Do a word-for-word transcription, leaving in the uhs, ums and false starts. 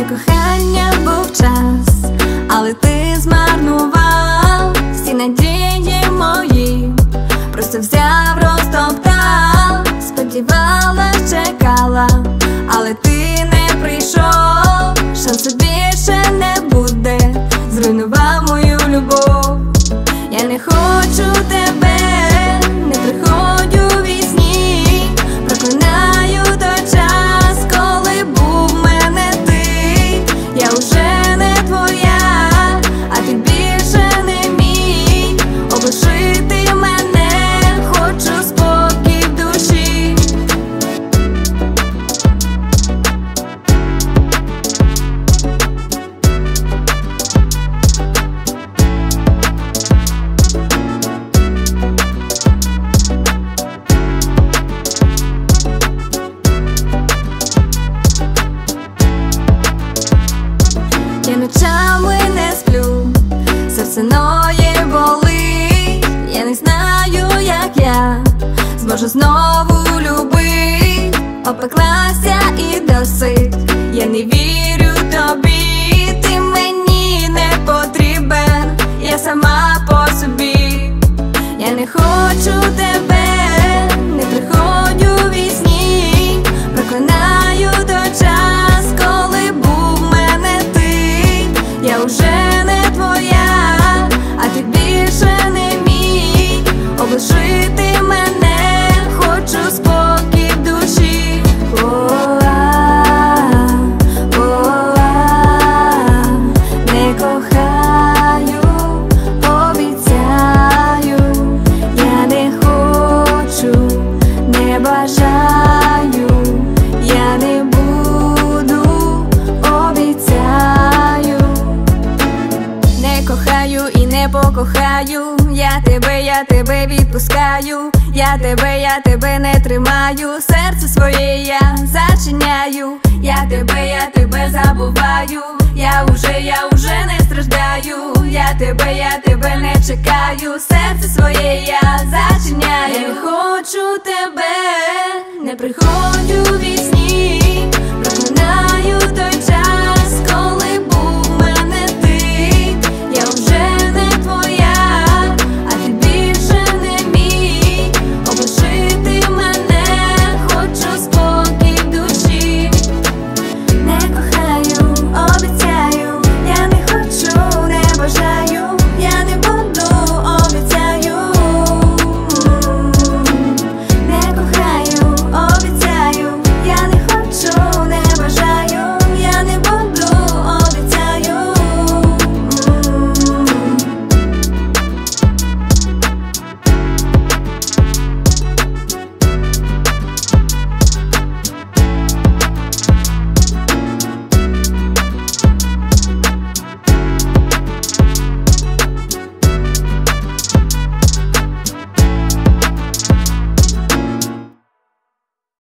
кохання був час, але ти змарнував всі надії мої, просто взяв, розтоптав. Сподівалась, чекала, але ти не прийшов. Шансу більше не буде, зруйнував мою любов. Я не хочу тебе, не приходь у вісні, проклинаю той час, коли був в мене ти. Я вже не твоя, а ти більше не мій. Облишити мене, хочу спокій в душі. Я ночами не сплю, серце ноє болить. Я не знаю, як я зможу знову любить. Опеклася і досить, я не вірю тобі. Ти мені не потрібен, я сама по собі. Я не хочу тебе, не приходь у вісні, проклинаю той час, коли був в мене ти. Я вже не твоя, а ти більше не мій. Облишити мене, хочу спокій в душі. О-а, о-а, не кохаю, обіцяю. Я не хочу, не бажаю, я не буду, обіцяю. Не кохаю і не покохаю, я тебе, я тебе відпускаю. Я тебе, я тебе не тримаю, серце своє я зачиняю. Я тебе, я тебе забуваю, я уже, я уже не страждаю. Я тебе, я тебе не чекаю, серце своє я зачиняю. Я не хочу тебе, не приходь у вісні.